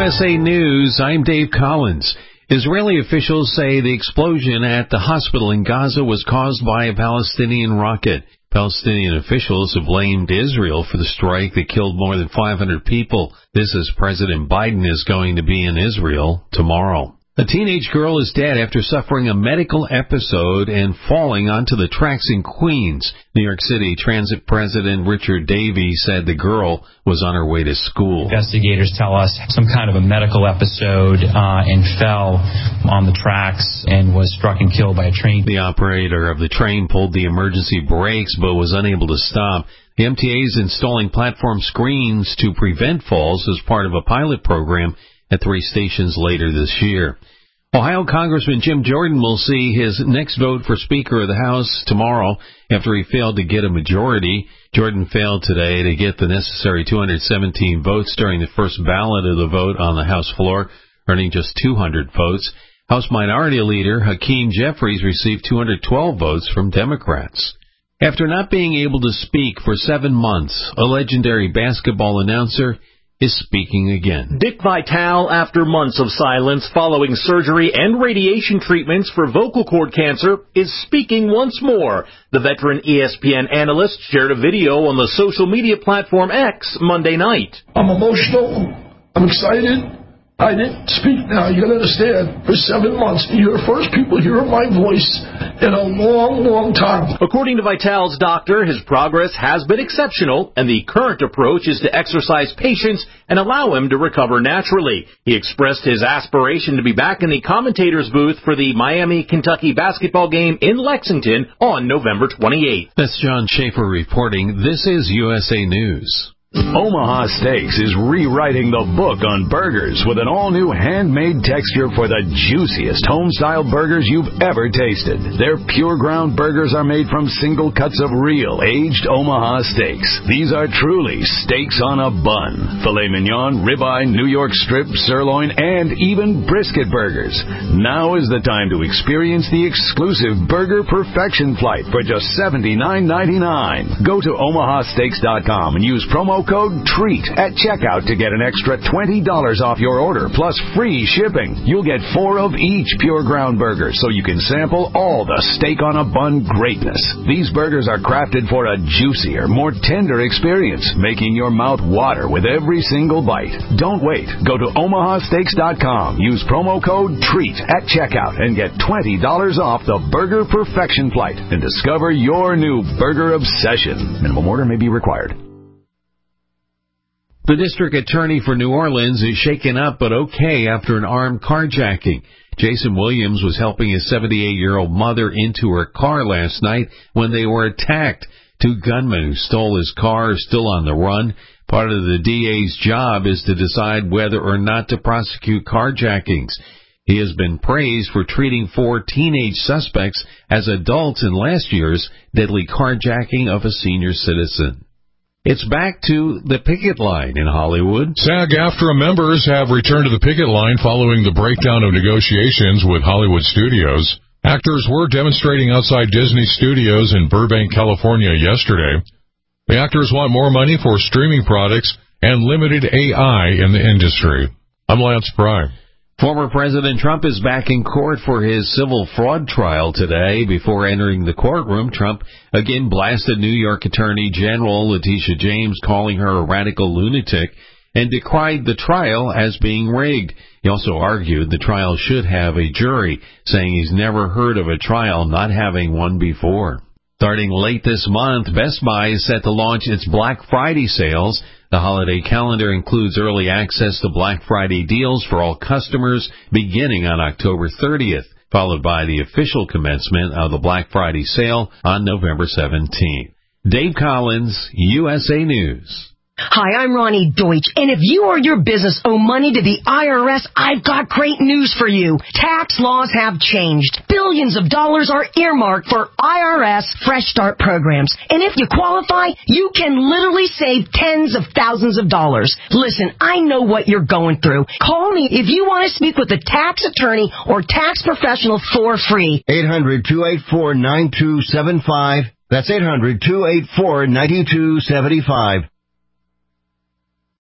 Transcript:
USA News, I'm Dave Collins. Israeli officials say the explosion at the hospital in Gaza was caused by a Palestinian rocket. Palestinian officials have blamed Israel for the strike that killed more than 500 people. This as President Biden is going to be in Israel tomorrow. A teenage girl is dead after suffering a medical episode and falling onto the tracks in Queens. New York City Transit President Richard Davey said the girl was on her way to school. Investigators tell us some kind of a medical episode and fell on the tracks and was struck and killed by a train. The operator of the train pulled the emergency brakes but was unable to stop. The MTA is installing platform screens to prevent falls as part of a pilot program at 3 stations later this year. Ohio Congressman Jim Jordan will see his next vote for Speaker of the House tomorrow after he failed to get a majority. Jordan failed today to get the necessary 217 votes during the first ballot of the vote on the House floor, earning just 200 votes. House Minority Leader Hakeem Jeffries received 212 votes from Democrats. After not being able to speak for 7 months, a legendary basketball announcer is speaking again. Dick Vitale, after months of silence following surgery and radiation treatments for vocal cord cancer, is speaking once more. The veteran ESPN analyst shared a video on the social media platform X Monday night. I'm emotional. I'm excited. I didn't speak now. You gotta understand, for 7 months, you're the first people hearing my voice in a long, long time. According to Vitale's doctor, his progress has been exceptional, and the current approach is to exercise patience and allow him to recover naturally. He expressed his aspiration to be back in the commentator's booth for the Miami-Kentucky basketball game in Lexington on November 28th. That's John Schaefer reporting. This is USA News. Omaha Steaks is rewriting the book on burgers with an all-new handmade texture for the juiciest home-style burgers you've ever tasted. Their pure ground burgers are made from single cuts of real, aged Omaha steaks. These are truly steaks on a bun. Filet mignon, ribeye, New York strip, sirloin, and even brisket burgers. Now is the time to experience the exclusive Burger Perfection Flight for just $79.99. Go to omahasteaks.com and use promo code TREAT at checkout to get an extra $20 off your order, plus free shipping. You'll get 4 of each pure ground burger, so you can sample all the steak on a bun greatness. These burgers are crafted for a juicier, more tender experience, making your mouth water with every single bite. Don't wait. Go to omahasteaks.com. Use promo code TREAT at checkout and get $20 off the Burger Perfection Flight and discover your new burger obsession. Minimum order may be required. The district attorney for New Orleans is shaken up but okay after an armed carjacking. Jason Williams was helping his 78-year-old mother into her car last night when they were attacked. 2 gunmen who stole his car are still on the run. Part of the DA's job is to decide whether or not to prosecute carjackings. He has been praised for treating 4 teenage suspects as adults in last year's deadly carjacking of a senior citizen. It's back to the picket line in Hollywood. SAG-AFTRA members have returned to the picket line following the breakdown of negotiations with Hollywood studios. Actors were demonstrating outside Disney Studios in Burbank, California yesterday. The actors want more money for streaming products and limited AI in the industry. I'm Lance Pry. Former President Trump is back in court for his civil fraud trial today. Before entering the courtroom, Trump again blasted New York Attorney General Letitia James, calling her a radical lunatic, and decried the trial as being rigged. He also argued the trial should have a jury, saying he's never heard of a trial not having one before. Starting late this month, Best Buy is set to launch its Black Friday sales. The holiday calendar includes early access to Black Friday deals for all customers beginning on October 30th, followed by the official commencement of the Black Friday sale on November 17th. Dave Collins, USA News. Hi, I'm Ronnie Deutsch, and if you or your business owe money to the IRS, I've got great news for you. Tax laws have changed. Billions of dollars are earmarked for IRS Fresh Start programs. And if you qualify, you can literally save tens of thousands of dollars. Listen, I know what you're going through. Call me if you want to speak with a tax attorney or tax professional for free. 800-284-9275. That's 800-284-9275.